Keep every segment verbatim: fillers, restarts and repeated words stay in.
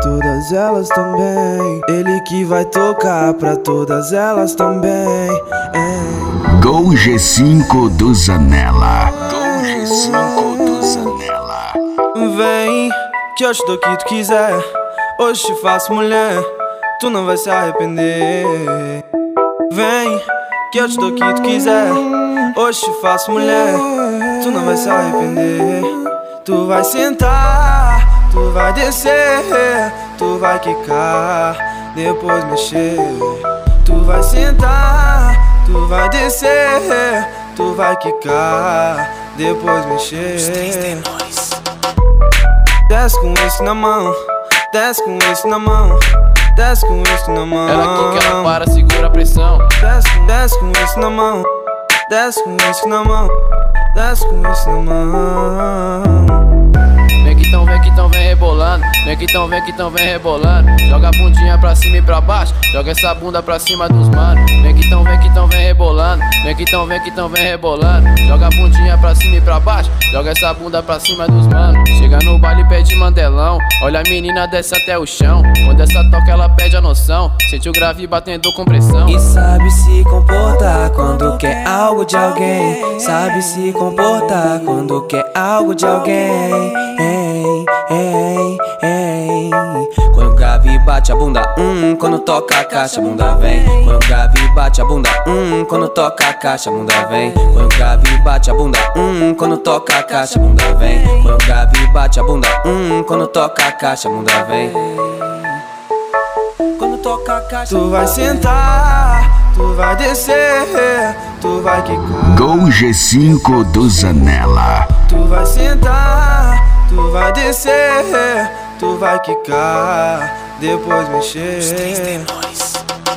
todas elas também. Ele que vai tocar pra todas elas também. Ei. Gol G cinco do Zanella. Gol G cinco do Zanella. Vem, que eu te dou o que tu quiser. Hoje te faço mulher, tu não vai se arrepender. Vem, que eu te dou o que tu quiser. Hoje te faço mulher, tu não vai se arrepender. Tu vai sentar, tu vai descer, tu vai quicar, depois mexer. Tu vai sentar, tu vai descer, tu vai quicar, depois mexer. Os três tem nós. Desce com isso na mão, desce com isso na mão, desce com isso na mão. Ela aqui que ela para, segura a pressão. Desce, desce com isso na mão, desce com isso na mão, desce com isso na mão. Vem que tão, vem que tão, vem rebolando. Vem que tão, vem que tão, vem rebolando. Joga a bundinha pra cima e pra baixo. Joga essa bunda pra cima dos manos. Vem que tão, vem que tão, vem rebolando. Vem que tão, vem que tão, vem rebolando. Joga a bundinha pra cima e pra baixo. Joga essa bunda pra cima dos manos. Chega no baile e pede mandelão. Olha a menina desce até o chão. Quando essa toca ela perde a noção. Sente o grave batendo com pressão. E sabe se comportar quando quer algo de alguém. Sabe se comportar quando quer algo de alguém. Ei, ei, ei. Quando o grave bate a bunda, hum, quando toca a caixa, a bunda vem. Quando o grave bate a bunda, hum, quando toca a caixa, a bunda vem. Quando o grave bate a bunda, hum, quando toca a caixa, a bunda vem. Quando o grave bate a bunda, hum, quando toca a caixa, a bunda vem. Quando toca a caixa, Tu vai sentar, tu vai descer, tu vai quicar. Gol G cinco do Zanella. Tu vai sentar, tu vai descer, tu vai quicar, depois mexer. os três tem nós.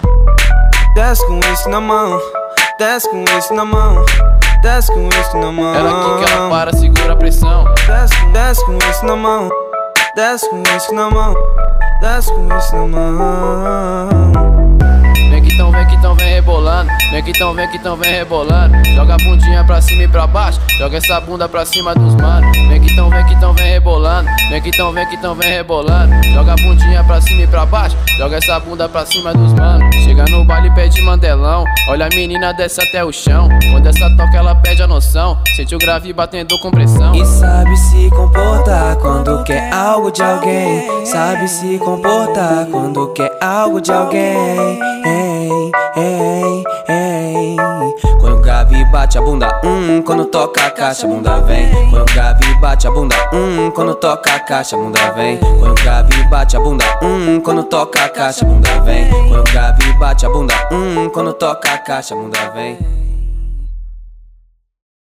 Desce com isso na mão, desce com isso na mão, desce com isso na mão. Ela aqui que ela para, segura a pressão. Desce, desce com isso na mão, desce com isso na mão, desce com isso na mão. Vem que tão, vem que tão, vem rebolando. Vem que tão, vem que tão, vem rebolando. Joga a bundinha pra cima e pra baixo. Joga essa bunda pra cima dos manos. Vem que tão, vem que tão, vem rebolando. Vem que tão, vem que tão, vem rebolando. Joga a bundinha pra cima e pra baixo. Joga essa bunda pra cima dos manos. Chega no baile e pede mandelão. Olha a menina desce até o chão. Quando essa toca ela perde a noção. Sente o grave batendo com pressão. E sabe se comportar quando quer algo de alguém. Sabe se comportar quando quer algo de alguém. Ei, ei, ei. Quando o grave bate a bunda, hum, quando toca a caixa, a bunda vem. Quando o grave bate a bunda, hum, quando toca a caixa, a bunda vem. Quando o grave bate a bunda, hum, quando toca a caixa, a bunda vem. Quando o grave bate a bunda, hum, quando toca a caixa, a bunda vem.